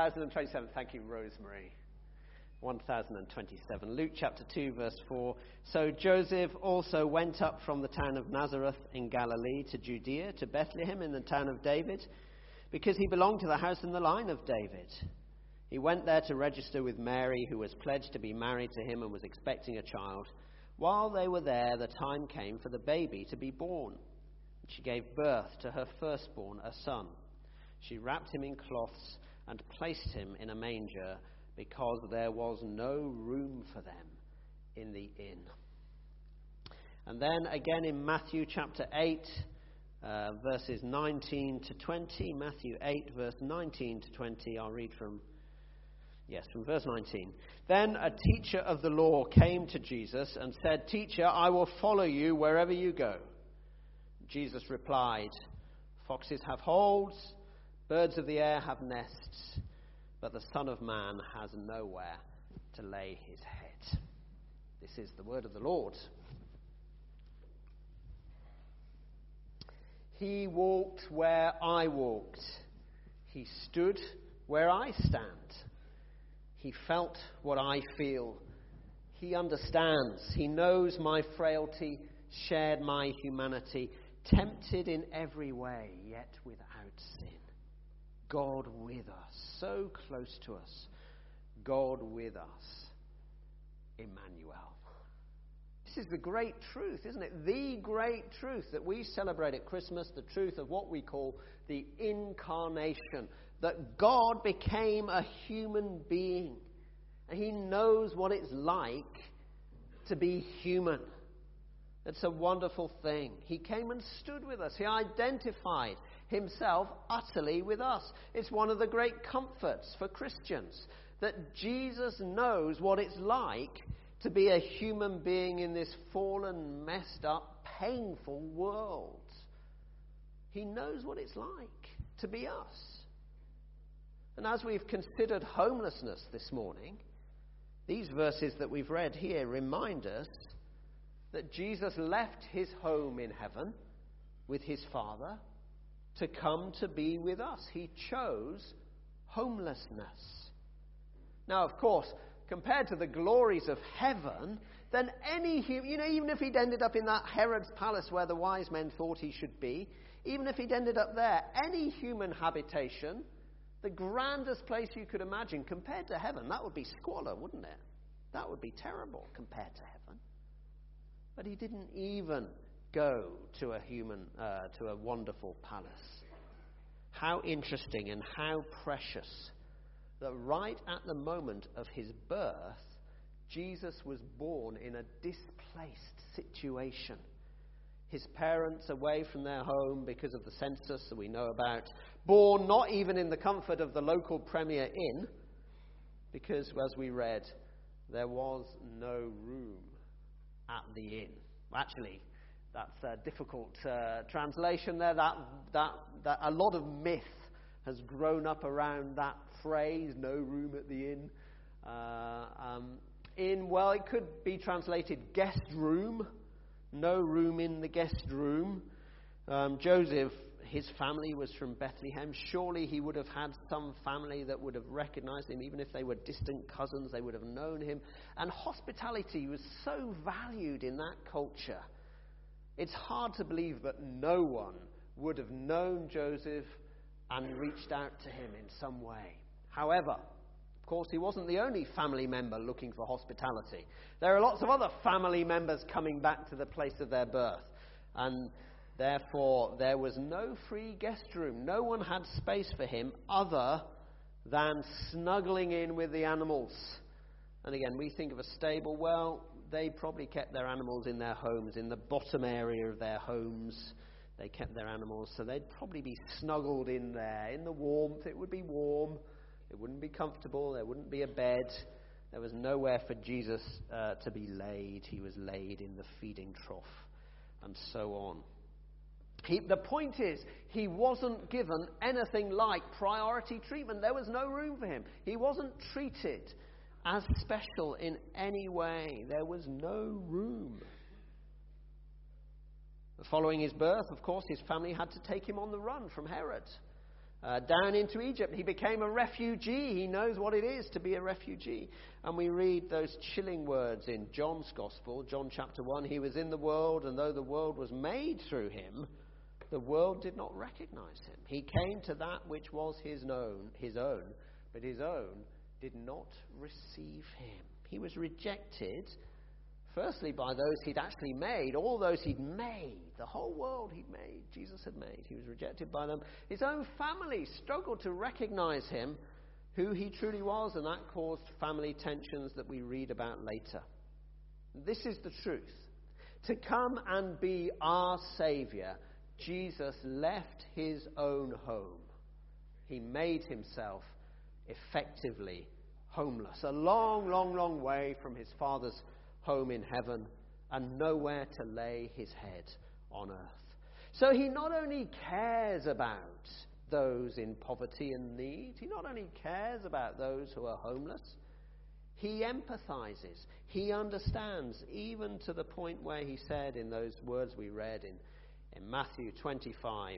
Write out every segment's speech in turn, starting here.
1027. Thank you, Rosemary. 1027. Luke chapter 2, verse 4. So Joseph also went up from the town of Nazareth in Galilee to Judea, to Bethlehem in the town of David, because he belonged to the house and the line of David. He went there to register with Mary, who was pledged to be married to him and was expecting a child. While they were there, the time came for the baby to be born. She gave birth to her firstborn, a son. She wrapped him in cloths and placed him in a manger, because there was no room for them in the inn. And then again in Matthew chapter 8, verses 19 to 20. Matthew 8, verse 19 to 20. I'll read from verse 19. Then a teacher of the law came to Jesus and said, "Teacher, I will follow you wherever you go." Jesus replied, "Foxes have holes, birds of the air have nests, but the Son of Man has nowhere to lay his head." This is the word of the Lord. He walked where I walked. He stood where I stand. He felt what I feel. He understands. He knows my frailty, shared my humanity, tempted in every way, yet without sin. God with us, so close to us. God with us. Emmanuel. This is the great truth, isn't it? The great truth that we celebrate at Christmas, the truth of what we call the incarnation. That God became a human being. And he knows what it's like to be human. It's a wonderful thing. He came and stood with us. He identified himself utterly with us. It's one of the great comforts for Christians, that Jesus knows what it's like to be a human being in this fallen, messed up, painful world. He knows what it's like to be us. And as we've considered homelessness this morning, these verses that we've read here remind us that Jesus left his home in heaven with his Father to come to be with us. He chose homelessness. Now, of course, compared to the glories of heaven, then any human, even if he'd ended up in that Herod's palace where the wise men thought he should be, even if he'd ended up there, any human habitation, the grandest place you could imagine, compared to heaven, that would be squalor, wouldn't it? That would be terrible compared to heaven. But he didn't even go to a wonderful palace. How interesting and how precious that right at the moment of his birth, Jesus was born in a displaced situation. His parents away from their home because of the census that we know about. Born not even in the comfort of the local Premier Inn, because, as we read, there was no room at the inn. Actually, that's a difficult translation there. That a lot of myth has grown up around that phrase, "no room at the inn." It could be translated guest room. No room in the guest room. Joseph, his family was from Bethlehem. Surely he would have had some family that would have recognized him. Even if they were distant cousins, they would have known him. And hospitality was so valued in that culture. It's hard to believe that no one would have known Joseph and reached out to him in some way. However, of course, he wasn't the only family member looking for hospitality. There are lots of other family members coming back to the place of their birth. And therefore, there was no free guest room. No one had space for him other than snuggling in with the animals. And again, we think of a stable. Well, they probably kept their animals in their homes, in the bottom area of their homes. They kept their animals, so they'd probably be snuggled in there. In the warmth, it would be warm. It wouldn't be comfortable. There wouldn't be a bed. There was nowhere for Jesus to be laid. He was laid in the feeding trough, and so on. The point is, he wasn't given anything like priority treatment. There was no room for him. He wasn't treated as special in any way. There was no room. Following his birth, of course, his family had to take him on the run from Herod. down into Egypt. He became a refugee. He knows what it is to be a refugee. And we read those chilling words in John's Gospel, John chapter 1. He was in the world, and though the world was made through him, the world did not recognize him. He came to that which was his own, but his own did not receive him. He was rejected, firstly by those he'd actually made, all those he'd made, the whole world he'd made, Jesus had made. He was rejected by them. His own family struggled to recognize him, who he truly was, and that caused family tensions that we read about later. This is the truth. To come and be our Saviour, Jesus left his own home. He made himself effectively homeless, a long, long, long way from his Father's home in heaven, and nowhere to lay his head on earth. So he not only cares about those in poverty and need, he not only cares about those who are homeless, he empathizes, he understands, even to the point where he said in those words we read in Matthew 25,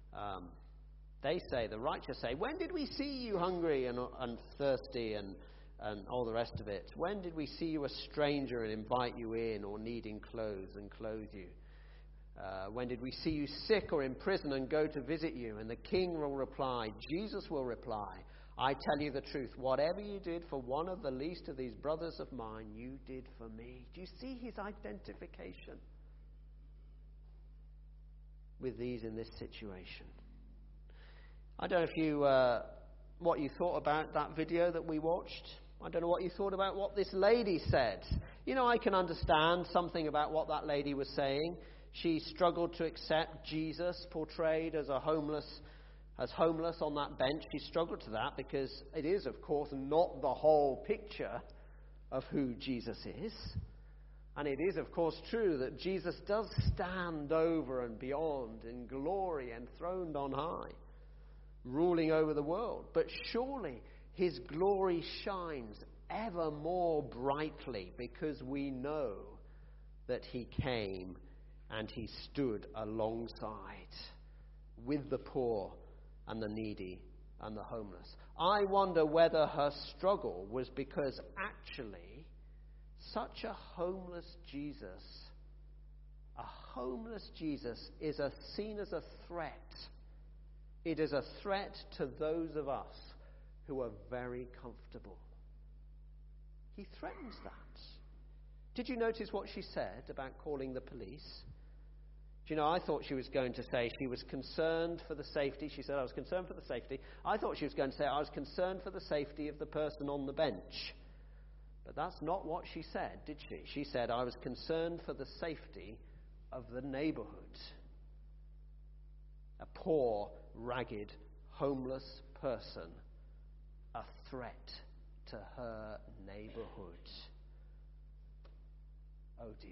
the righteous say, when did we see you hungry and thirsty and all the rest of it? When did we see you a stranger and invite you in, or needing clothes and clothe you? When did we see you sick or in prison and go to visit you? And the king will reply, Jesus will reply, I tell you the truth, whatever you did for one of the least of these brothers of mine, you did for me. Do you see his identification with these in this situation? I don't know if you what you thought about that video that we watched. I don't know what you thought about what this lady said. You know, I can understand something about what that lady was saying. She struggled to accept Jesus portrayed as homeless on that bench. She struggled to that because it is, of course, not the whole picture of who Jesus is. And it is, of course, true that Jesus does stand over and beyond in glory, enthroned on high, ruling over the world. But surely his glory shines ever more brightly because we know that he came and he stood alongside with the poor and the needy and the homeless. I wonder whether her struggle was because actually such a homeless Jesus is seen as a threat. It is a threat to those of us who are very comfortable. He threatens that. Did you notice what she said about calling the police? Do you know, I thought she was going to say she was concerned for the safety. She said, I was concerned for the safety. I thought she was going to say, I was concerned for the safety of the person on the bench. But that's not what she said, did she? She said, I was concerned for the safety of the neighborhood. A poor, ragged, homeless person, a threat to her neighborhood. Oh dear.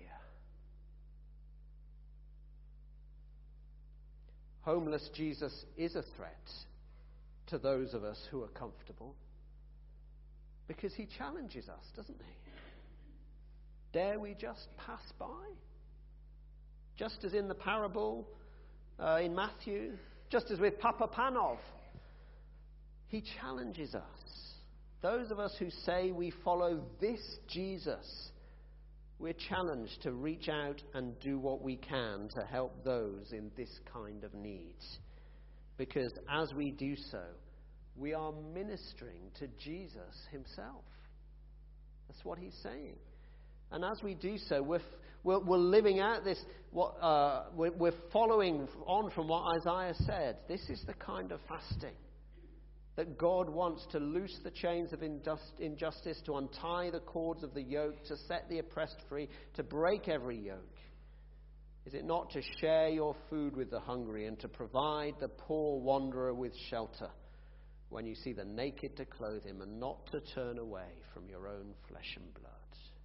Homeless Jesus is a threat to those of us who are comfortable because he challenges us, doesn't he? Dare we just pass by? Just as in the parable in Matthew, just as with Papa Panov, he challenges us. Those of us who say we follow this Jesus, we're challenged to reach out and do what we can to help those in this kind of need. Because as we do so, we are ministering to Jesus himself. That's what he's saying. And as we do so, we're living out this, we're following on from what Isaiah said. This is the kind of fasting that God wants to loose the chains of injustice, to untie the cords of the yoke, to set the oppressed free, to break every yoke. Is it not to share your food with the hungry and to provide the poor wanderer with shelter when you see the naked to clothe him and not to turn away from your own flesh and blood?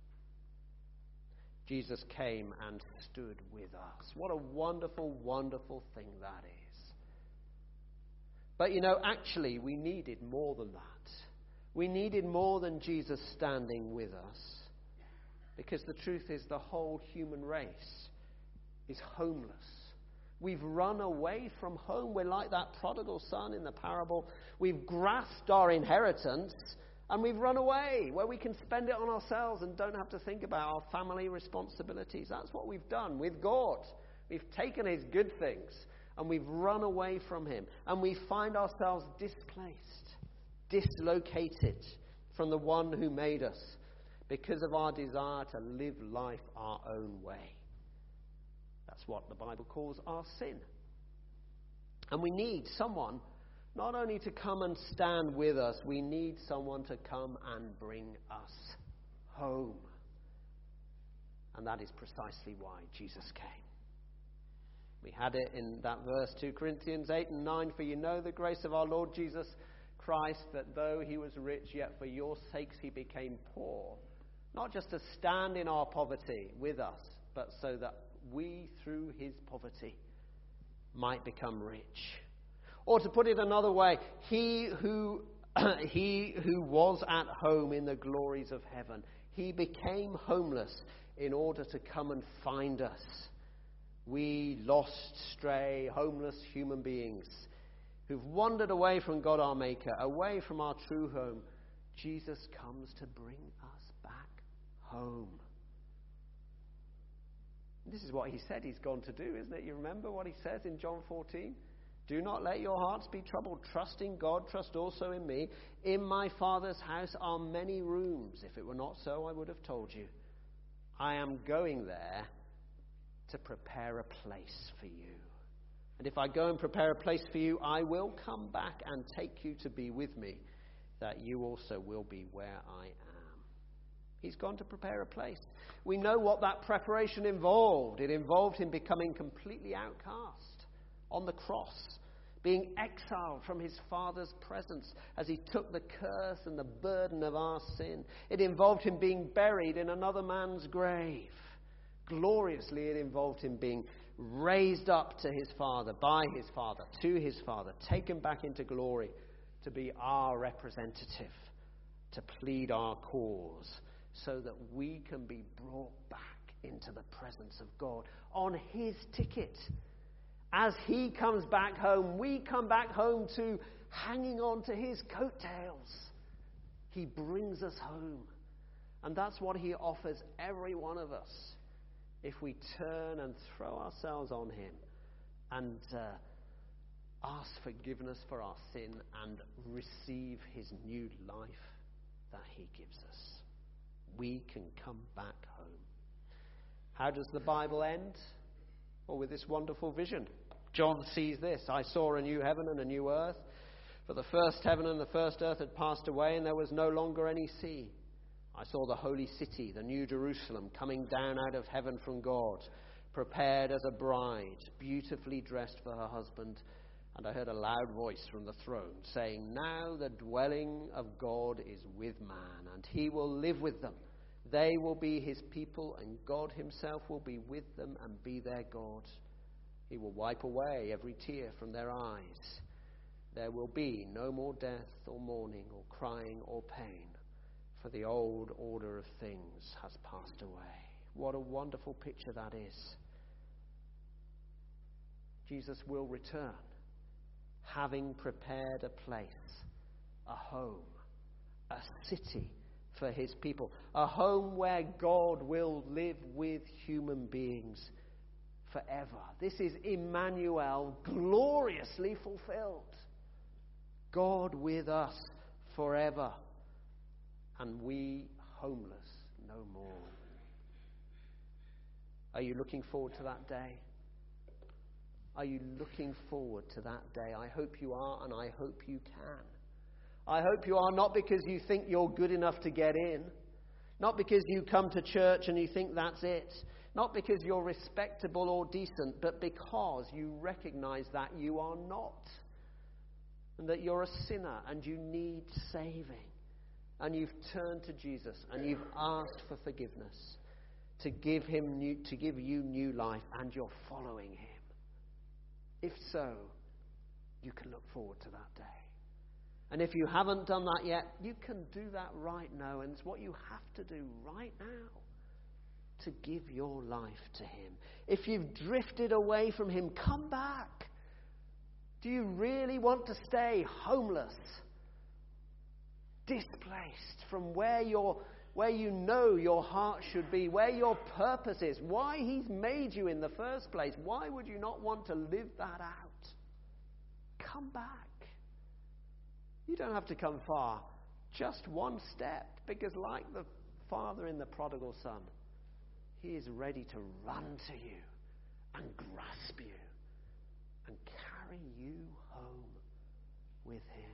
Jesus came and stood with us. What a wonderful, wonderful thing that is. But you know, actually, we needed more than that. We needed more than Jesus standing with us. Because the truth is, the whole human race is homeless. We've run away from home. We're like that prodigal son in the parable. We've grasped our inheritance and we've run away where we can spend it on ourselves and don't have to think about our family responsibilities. That's what we've done with God. We've taken his good things and we've run away from him. And we find ourselves displaced, dislocated from the one who made us because of our desire to live life our own way. That's what the Bible calls our sin. And we need someone not only to come and stand with us, we need someone to come and bring us home. And that is precisely why Jesus came. We had it in that verse, 2 Corinthians 8 and 9, for you know the grace of our Lord Jesus Christ, that though he was rich, yet for your sakes he became poor. Not just to stand in our poverty with us, but so that we, through his poverty, might become rich. Or to put it another way, he who was at home in the glories of heaven, he became homeless in order to come and find us. We lost, stray, homeless human beings who've wandered away from God our Maker, away from our true home. Jesus comes to bring us back home. This is what he said he's gone to do, isn't it? You remember what he says in John 14? Do not let your hearts be troubled. Trust in God, trust also in me. In my Father's house are many rooms. If it were not so, I would have told you. I am going there to prepare a place for you. And if I go and prepare a place for you, I will come back and take you to be with me, that you also will be where I am. He's gone to prepare a place. We know what that preparation involved. It involved him becoming completely outcast on the cross, being exiled from his Father's presence as he took the curse and the burden of our sin. It involved him being buried in another man's grave. Gloriously, it involved him being raised up to his Father, by his Father, to his Father, taken back into glory to be our representative, to plead our cause, so that we can be brought back into the presence of God on his ticket. As he comes back home, we come back home too, hanging on to his coattails. He brings us home. And that's what he offers every one of us if we turn and throw ourselves on him and ask forgiveness for our sin and receive his new life that he gives us. We can come back home. How does the Bible end? Well, with this wonderful vision. John sees this. I saw a new heaven and a new earth. For the first heaven and the first earth had passed away, and there was no longer any sea. I saw the holy city, the new Jerusalem, coming down out of heaven from God, prepared as a bride, beautifully dressed for her husband. And I heard a loud voice from the throne saying, now the dwelling of God is with man, and he will live with them. They will be his people, and God himself will be with them and be their God. He will wipe away every tear from their eyes. There will be no more death or mourning or crying or pain, for the old order of things has passed away. What a wonderful picture that is. Jesus will return, having prepared a place, a home, a city for his people, a home where God will live with human beings forever. This is Emmanuel, gloriously fulfilled. God with us forever, and we homeless no more. Are you looking forward to that day? Are you looking forward to that day? I hope you are, and I hope you can. I hope you are, not because you think you're good enough to get in, not because you come to church and you think that's it, not because you're respectable or decent, but because you recognize that you are not, and that you're a sinner and you need saving, and you've turned to Jesus and you've asked for forgiveness, to give you new life, and you're following him. If so, you can look forward to that day. And if you haven't done that yet, you can do that right now. And it's what you have to do right now. to give your life to him. If you've drifted away from him, come back. Do you really want to stay homeless, displaced from where you know your heart should be, where your purpose is, why he's made you in the first place? Why would you not want to live that out? Come back. You don't have to come far. Just one step. Because like the father in the prodigal son, he is ready to run to you and grasp you and carry you home with him.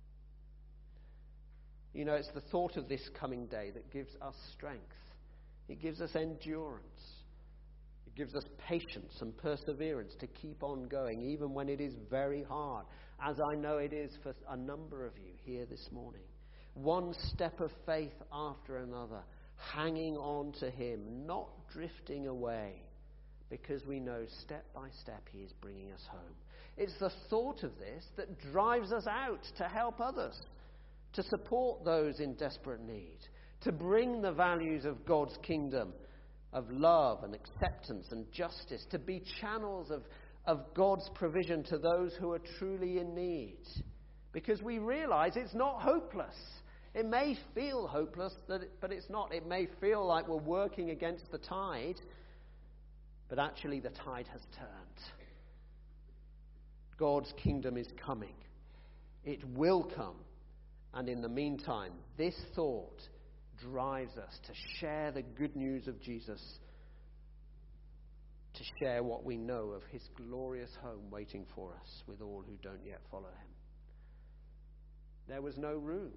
You know, it's the thought of this coming day that gives us strength. It gives us endurance. It gives us patience and perseverance to keep on going, even when it is very hard, as I know it is for a number of you here this morning. One step of faith after another, hanging on to him, not drifting away, because we know step by step he is bringing us home. It's the thought of this that drives us out to help others, to support those in desperate need, to bring the values of God's kingdom, of love and acceptance and justice, to be channels of God's provision to those who are truly in need. Because we realize it's not hopeless. It may feel hopeless, but it's not. It may feel like we're working against the tide, but actually the tide has turned. God's kingdom is coming. It will come. And in the meantime, this thought drives us to share the good news of Jesus, to share what we know of his glorious home waiting for us with all who don't yet follow him. There was no room.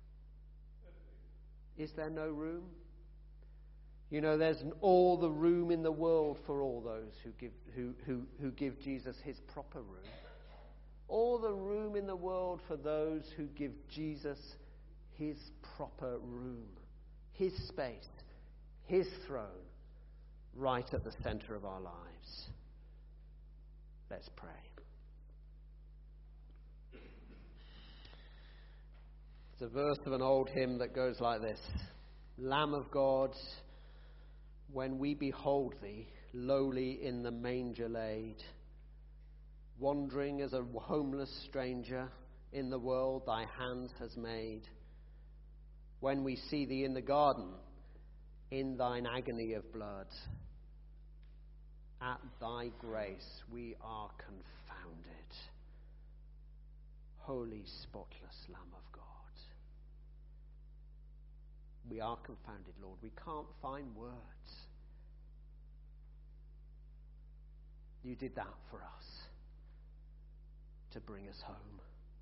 Is there no room? You know, there's all the room in the world for all those who give Jesus his proper room. All the room in the world for those who give Jesus his proper room, his space, his throne, right at the center of our lives. Let's pray. It's a verse of an old hymn that goes like this: Lamb of God, when we behold thee, lowly in the manger laid, wandering as a homeless stranger in the world thy hand has made. When we see thee in the garden, in thine agony of blood, at thy grace we are confounded. Holy, spotless Lamb of God. We are confounded, Lord. We can't find words. You did that for us, to bring us home.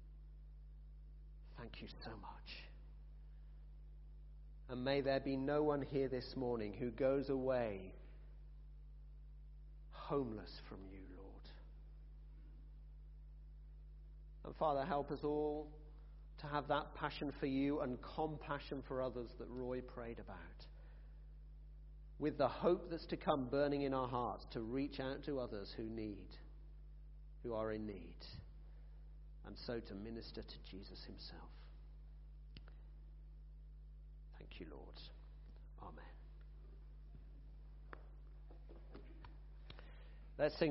Thank you so much. And may there be no one here this morning who goes away homeless from you, Lord. And Father, help us all to have that passion for you and compassion for others that Roy prayed about, with the hope that's to come burning in our hearts to reach out to others who are in need, and so to minister to Jesus himself. Thank you, Lord. Amen. Let's sing.